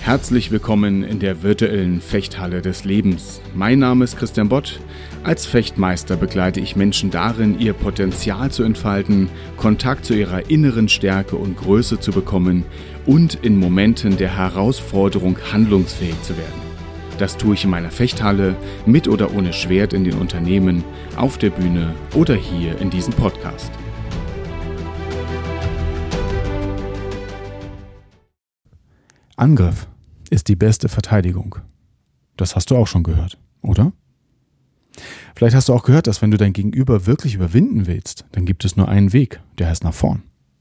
Herzlich willkommen in der virtuellen Fechthalle des Lebens. Mein Name ist Christian Bott. Als Fechtmeister begleite ich Menschen darin, ihr Potenzial zu entfalten, Kontakt zu ihrer inneren Stärke und Größe zu bekommen und in Momenten der Herausforderung handlungsfähig zu werden. Das tue ich in meiner Fechthalle, mit oder ohne Schwert in den Unternehmen, auf der Bühne oder hier in diesem Podcast. Angriff ist die beste Verteidigung. Das hast du auch schon gehört, oder? Vielleicht hast du auch gehört, dass wenn du dein Gegenüber wirklich überwinden willst, dann gibt es nur einen Weg, der heißt nach vorn.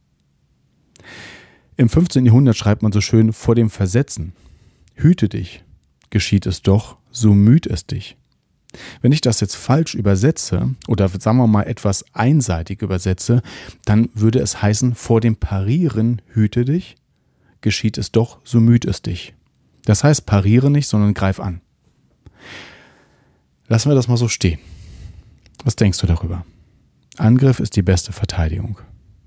Im 15. Jahrhundert schreibt man so schön vor dem Versetzen: Hüte dich, geschieht es doch, so müht es dich. Wenn ich das jetzt falsch übersetze oder sagen wir mal etwas einseitig übersetze, dann würde es heißen, vor dem Parieren hüte dich, geschieht es doch, so müht es dich. Das heißt, pariere nicht, sondern greif an. Lassen wir das mal so stehen. Was denkst du darüber? Angriff ist die beste Verteidigung.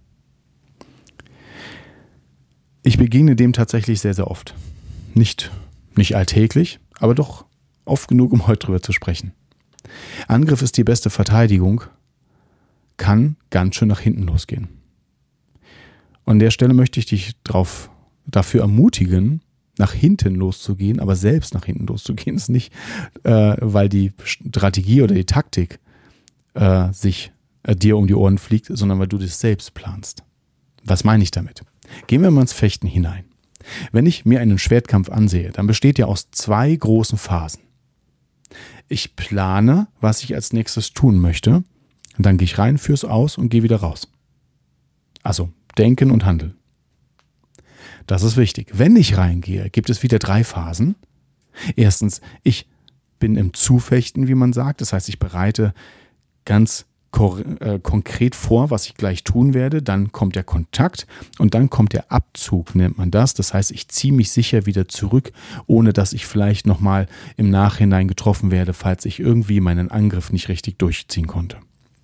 Ich begegne dem tatsächlich sehr, sehr oft. Nicht alltäglich, aber doch oft genug, um heute drüber zu sprechen. Angriff ist die beste Verteidigung, kann ganz schön nach hinten losgehen. Und an der Stelle möchte ich dich dafür ermutigen, nach hinten loszugehen, aber selbst nach hinten loszugehen, ist nicht, weil die Strategie oder die Taktik sich dir um die Ohren fliegt, sondern weil du das selbst planst. Was meine ich damit? Gehen wir mal ins Fechten hinein. Wenn ich mir einen Schwertkampf ansehe, dann besteht er aus 2 großen Phasen. Ich plane, was ich als nächstes tun möchte, und dann gehe ich rein, führe es aus und gehe wieder raus. Also denken und handeln. Das ist wichtig. Wenn ich reingehe, gibt es wieder 3 Phasen. Erstens, ich bin im Zufechten, wie man sagt. Das heißt, ich bereite ganz konkret vor, was ich gleich tun werde. Dann kommt der Kontakt und dann kommt der Abzug, nennt man das. Das heißt, ich ziehe mich sicher wieder zurück, ohne dass ich vielleicht nochmal im Nachhinein getroffen werde, falls ich irgendwie meinen Angriff nicht richtig durchziehen konnte.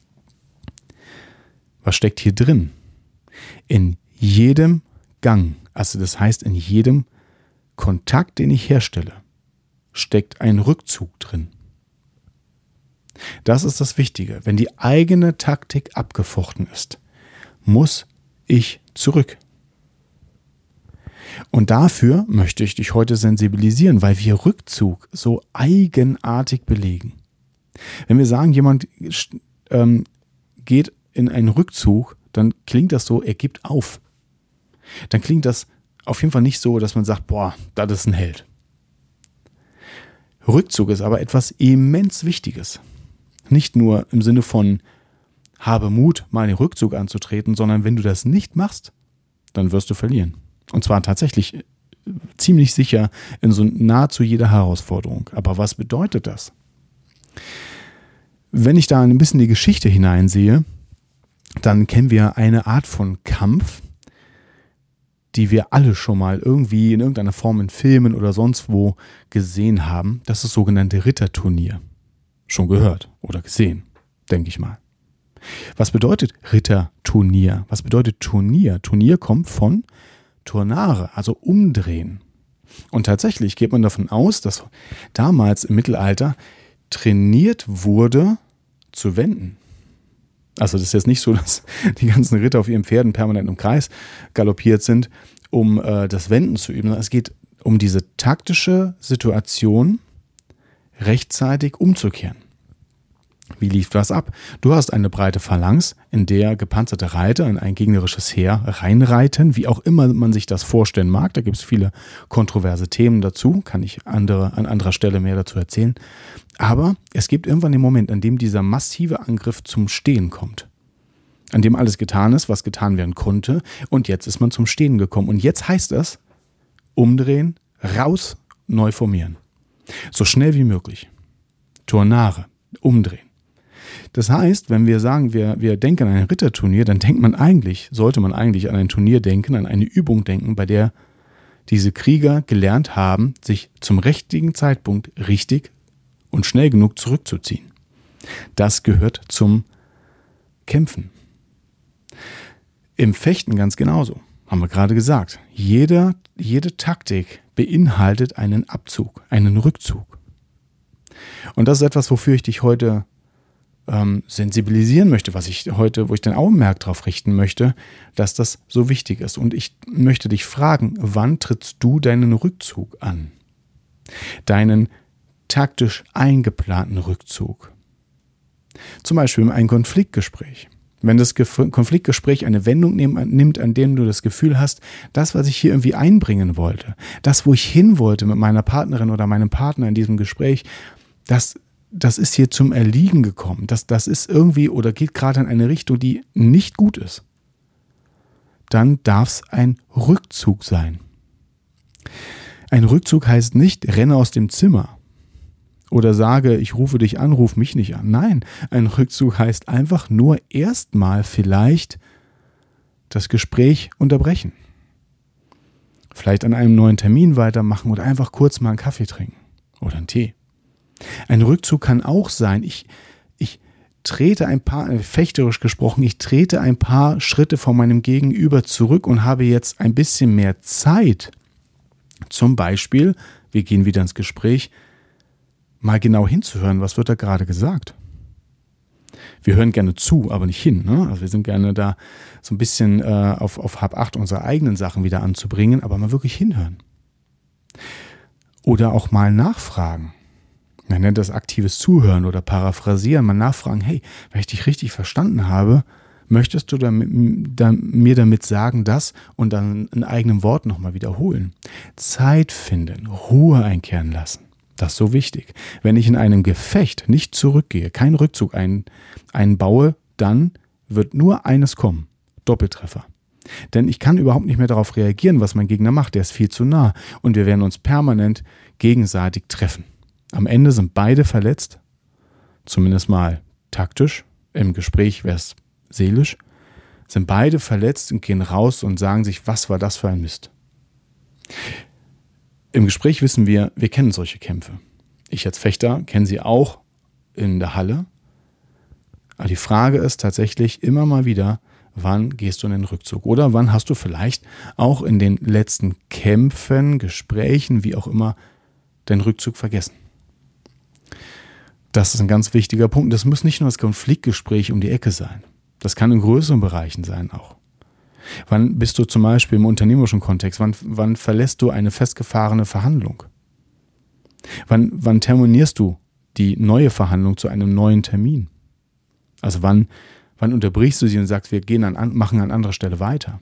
Was steckt hier drin? In jedem Gang, also das heißt, in jedem Kontakt, den ich herstelle, steckt ein Rückzug drin. Das ist das Wichtige. Wenn die eigene Taktik abgefochten ist, muss ich zurück. Und dafür möchte ich dich heute sensibilisieren, weil wir Rückzug so eigenartig belegen. Wenn wir sagen, jemand geht in einen Rückzug, dann klingt das so, er gibt auf. Dann klingt das auf jeden Fall nicht so, dass man sagt, boah, das ist ein Held. Rückzug ist aber etwas immens Wichtiges. Nicht nur im Sinne von, habe Mut, mal den Rückzug anzutreten, sondern wenn du das nicht machst, dann wirst du verlieren. Und zwar tatsächlich ziemlich sicher in so nahezu jeder Herausforderung. Aber was bedeutet das? Wenn ich da ein bisschen die Geschichte hineinsehe, dann kennen wir eine Art von Kampf, die wir alle schon mal irgendwie in irgendeiner Form in Filmen oder sonst wo gesehen haben. Das ist das sogenannte Ritterturnier. Schon gehört oder gesehen, denke ich mal. Was bedeutet Ritterturnier? Was bedeutet Turnier? Turnier kommt von Turnare, also umdrehen. Und tatsächlich geht man davon aus, dass damals im Mittelalter trainiert wurde zu wenden. Also das ist jetzt nicht so, dass die ganzen Ritter auf ihren Pferden permanent im Kreis galoppiert sind, um das Wenden zu üben. Es geht um diese taktische Situation, rechtzeitig umzukehren. Wie lief das ab? Du hast eine breite Phalanx, in der gepanzerte Reiter in ein gegnerisches Heer reinreiten, wie auch immer man sich das vorstellen mag. Da gibt es viele kontroverse Themen dazu, kann ich an anderer Stelle mehr dazu erzählen. Aber es gibt irgendwann den Moment, an dem dieser massive Angriff zum Stehen kommt. An dem alles getan ist, was getan werden konnte. Und jetzt ist man zum Stehen gekommen. Und jetzt heißt es, umdrehen, raus, neu formieren. So schnell wie möglich. Turnare, umdrehen. Das heißt, wenn wir sagen, wir denken an ein Ritterturnier, dann sollte man eigentlich an ein Turnier denken, an eine Übung denken, bei der diese Krieger gelernt haben, sich zum richtigen Zeitpunkt richtig und schnell genug zurückzuziehen. Das gehört zum Kämpfen. Im Fechten ganz genauso. Haben wir gerade gesagt. Jede Taktik beinhaltet einen Abzug, einen Rückzug. Und das ist etwas, wofür ich dich heute sensibilisieren möchte, wo ich dein Augenmerk darauf richten möchte, dass das so wichtig ist. Und ich möchte dich fragen, wann trittst du deinen Rückzug an? Deinen taktisch eingeplanten Rückzug. Zum Beispiel in einem Konfliktgespräch. Wenn das Konfliktgespräch eine Wendung nimmt, an dem du das Gefühl hast, das, was ich hier irgendwie einbringen wollte, das, wo ich hin wollte mit meiner Partnerin oder meinem Partner in diesem Gespräch, das ist hier zum Erliegen gekommen. Das ist irgendwie oder geht gerade in eine Richtung, die nicht gut ist. Dann darf es ein Rückzug sein. Ein Rückzug heißt nicht, renne aus dem Zimmer oder sage, ich rufe dich an, ruf mich nicht an. Nein, ein Rückzug heißt einfach nur erstmal vielleicht das Gespräch unterbrechen. Vielleicht an einem neuen Termin weitermachen oder einfach kurz mal einen Kaffee trinken oder einen Tee. Ein Rückzug kann auch sein, ich trete fechterisch gesprochen, ich trete ein paar Schritte von meinem Gegenüber zurück und habe jetzt ein bisschen mehr Zeit. Zum Beispiel, wir gehen wieder ins Gespräch, mal genau hinzuhören, was wird da gerade gesagt. Wir hören gerne zu, aber nicht hin. Ne? Also wir sind gerne da so ein bisschen auf Hab 8 unsere eigenen Sachen wieder anzubringen, aber mal wirklich hinhören. Oder auch mal nachfragen. Man nennt das aktives Zuhören oder Paraphrasieren. Mal nachfragen, hey, wenn ich dich richtig verstanden habe, möchtest du mir damit sagen, das und dann in eigenen Worten nochmal wiederholen. Zeit finden, Ruhe einkehren lassen. Das ist so wichtig. Wenn ich in einem Gefecht nicht zurückgehe, keinen Rückzug einbaue, dann wird nur eines kommen. Doppeltreffer. Denn ich kann überhaupt nicht mehr darauf reagieren, was mein Gegner macht. Der ist viel zu nah. Und wir werden uns permanent gegenseitig treffen. Am Ende sind beide verletzt, zumindest mal taktisch, im Gespräch wäre es seelisch, sind beide verletzt und gehen raus und sagen sich, was war das für ein Mist. Im Gespräch wissen wir kennen solche Kämpfe. Ich als Fechter kenne sie auch in der Halle. Aber die Frage ist tatsächlich immer mal wieder, wann gehst du in den Rückzug? Oder wann hast du vielleicht auch in den letzten Kämpfen, Gesprächen, wie auch immer, den Rückzug vergessen? Das ist ein ganz wichtiger Punkt. Das muss nicht nur das Konfliktgespräch um die Ecke sein. Das kann in größeren Bereichen sein auch. Wann bist du zum Beispiel im unternehmerischen Kontext? Wann verlässt du eine festgefahrene Verhandlung? Wann terminierst du die neue Verhandlung zu einem neuen Termin? Also wann unterbrichst du sie und sagst, wir machen an anderer Stelle weiter?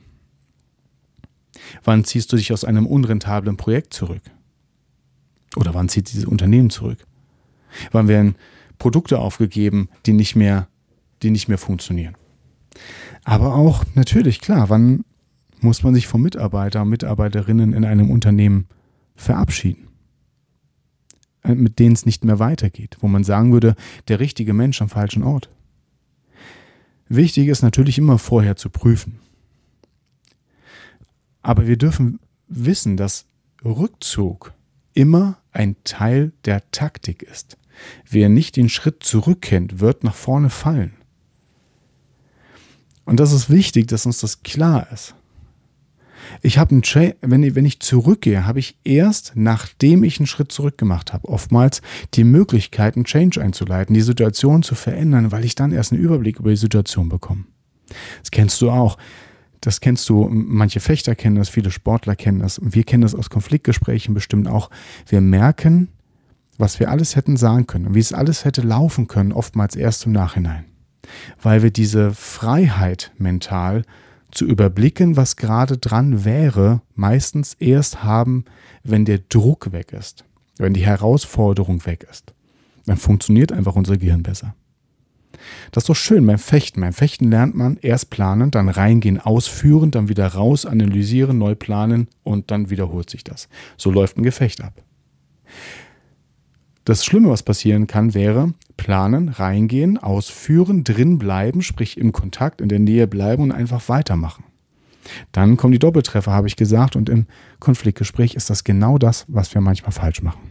Wann ziehst du dich aus einem unrentablen Projekt zurück? Oder wann zieht dieses Unternehmen zurück? Wann werden Produkte aufgegeben, die nicht mehr funktionieren? Aber auch natürlich, klar, wann muss man sich von Mitarbeiter und Mitarbeiterinnen in einem Unternehmen verabschieden, mit denen es nicht mehr weitergeht, wo man sagen würde, der richtige Mensch am falschen Ort. Wichtig ist natürlich immer vorher zu prüfen. Aber wir dürfen wissen, dass Rückzug immer ein Teil der Taktik ist. Wer nicht den Schritt zurück kennt, wird nach vorne fallen. Und das ist wichtig, dass uns das klar ist. Wenn ich zurückgehe, habe ich erst, nachdem ich einen Schritt zurück gemacht habe, oftmals die Möglichkeit, einen Change einzuleiten, die Situation zu verändern, weil ich dann erst einen Überblick über die Situation bekomme. Das kennst du auch. Das kennst du, manche Fechter kennen das, viele Sportler kennen das. Und wir kennen das aus Konfliktgesprächen bestimmt auch. Wir merken, was wir alles hätten sagen können und wie es alles hätte laufen können, oftmals erst im Nachhinein. Weil wir diese Freiheit mental zu überblicken, was gerade dran wäre, meistens erst haben, wenn der Druck weg ist, wenn die Herausforderung weg ist. Dann funktioniert einfach unser Gehirn besser. Das ist doch schön beim Fechten. Beim Fechten lernt man erst planen, dann reingehen, ausführen, dann wieder raus, analysieren, neu planen und dann wiederholt sich das. So läuft ein Gefecht ab. Das Schlimme, was passieren kann, wäre planen, reingehen, ausführen, drin bleiben, sprich im Kontakt, in der Nähe bleiben und einfach weitermachen. Dann kommen die Doppeltreffer, habe ich gesagt, und im Konfliktgespräch ist das genau das, was wir manchmal falsch machen.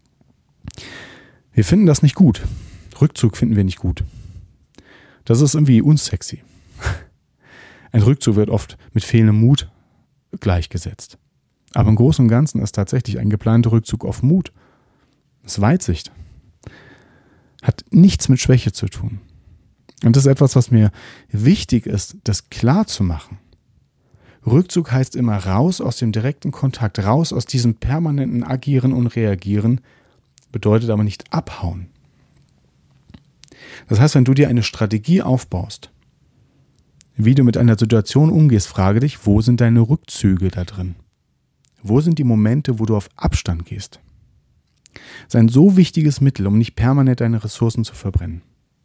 Wir finden das nicht gut. Rückzug finden wir nicht gut. Das ist irgendwie unsexy. Ein Rückzug wird oft mit fehlendem Mut gleichgesetzt. Aber im Großen und Ganzen ist tatsächlich ein geplanter Rückzug auf Mut. Das ist Weitsicht. Hat nichts mit Schwäche zu tun. Und das ist etwas, was mir wichtig ist, das klar zu machen. Rückzug heißt immer raus aus dem direkten Kontakt, raus aus diesem permanenten Agieren und Reagieren, bedeutet aber nicht abhauen. Das heißt, wenn du dir eine Strategie aufbaust, wie du mit einer Situation umgehst, frage dich, wo sind deine Rückzüge da drin? Wo sind die Momente, wo du auf Abstand gehst? Das ist ein so wichtiges Mittel, um nicht permanent deine Ressourcen zu verbrennen.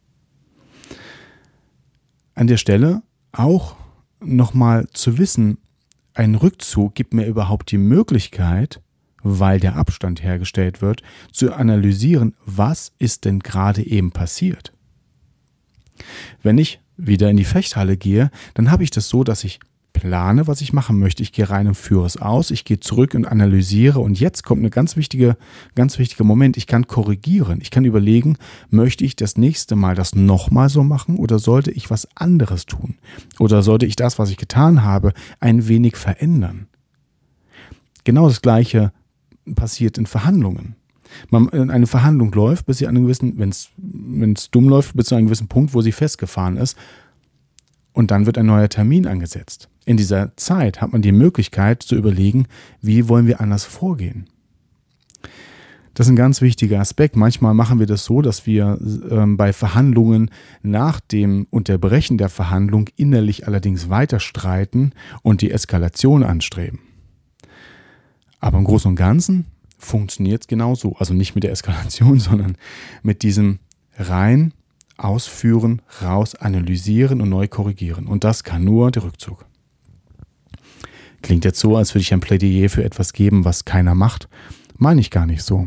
An der Stelle auch nochmal zu wissen, ein Rückzug gibt mir überhaupt die Möglichkeit, weil der Abstand hergestellt wird, zu analysieren, was ist denn gerade eben passiert. Wenn ich wieder in die Fechthalle gehe, dann habe ich das so, dass ich plane, was ich machen möchte. Ich gehe rein und führe es aus. Ich gehe zurück und analysiere. Und jetzt kommt ein ganz wichtiger Moment. Ich kann korrigieren. Ich kann überlegen, möchte ich das nächste Mal das nochmal so machen oder sollte ich was anderes tun? Oder sollte ich das, was ich getan habe, ein wenig verändern? Genau das Gleiche passiert in Verhandlungen. Eine Verhandlung läuft, bis sie an einem gewissen, wenn es dumm läuft, bis zu einem gewissen Punkt, wo sie festgefahren ist. Und dann wird ein neuer Termin angesetzt. In dieser Zeit hat man die Möglichkeit zu überlegen, wie wollen wir anders vorgehen. Das ist ein ganz wichtiger Aspekt. Manchmal machen wir das so, dass wir bei Verhandlungen nach dem Unterbrechen der Verhandlung innerlich allerdings weiter streiten und die Eskalation anstreben. Aber im Großen und Ganzen funktioniert es genauso. Also nicht mit der Eskalation, sondern mit diesem rein ausführen, raus, analysieren und neu korrigieren. Und das kann nur der Rückzug. Klingt jetzt so, als würde ich ein Plädoyer für etwas geben, was keiner macht. Meine ich gar nicht so.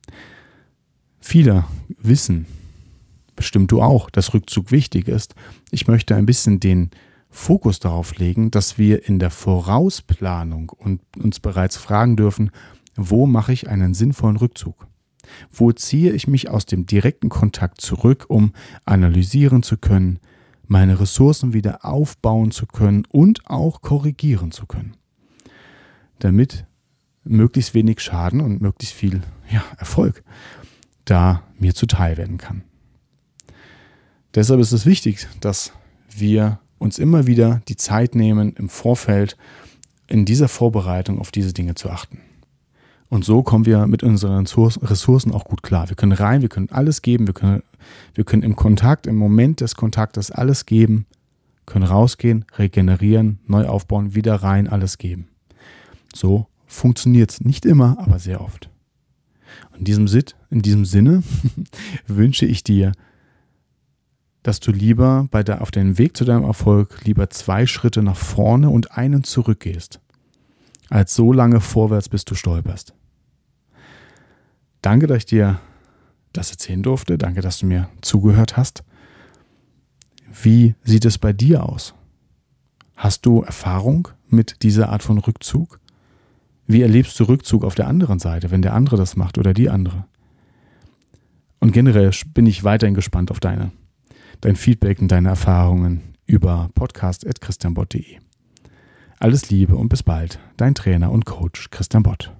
Viele wissen, bestimmt du auch, dass Rückzug wichtig ist. Ich möchte ein bisschen den Fokus darauf legen, dass wir in der Vorausplanung und uns bereits fragen dürfen, wo mache ich einen sinnvollen Rückzug? Wo ziehe ich mich aus dem direkten Kontakt zurück, um analysieren zu können, meine Ressourcen wieder aufbauen zu können und auch korrigieren zu können, damit möglichst wenig Schaden und möglichst viel Erfolg da mir zuteil werden kann. Deshalb ist es wichtig, dass wir uns immer wieder die Zeit nehmen, im Vorfeld in dieser Vorbereitung auf diese Dinge zu achten. Und so kommen wir mit unseren Ressourcen auch gut klar. Wir können rein, wir können alles geben, wir können im Moment des Kontaktes alles geben, können rausgehen, regenerieren, neu aufbauen, wieder rein, alles geben. So funktioniert es nicht immer, aber sehr oft. In diesem Sinne wünsche ich dir, dass du lieber auf deinem Weg zu deinem Erfolg lieber 2 Schritte nach vorne und einen zurückgehst, als so lange vorwärts, bis du stolperst. Danke, dass ich dir das erzählen durfte. Danke, dass du mir zugehört hast. Wie sieht es bei dir aus? Hast du Erfahrung mit dieser Art von Rückzug? Wie erlebst du Rückzug auf der anderen Seite, wenn der andere das macht oder die andere? Und generell bin ich weiterhin gespannt auf dein Feedback und deine Erfahrungen über podcast@christianbott.de. Alles Liebe und bis bald, dein Trainer und Coach Christian Bott.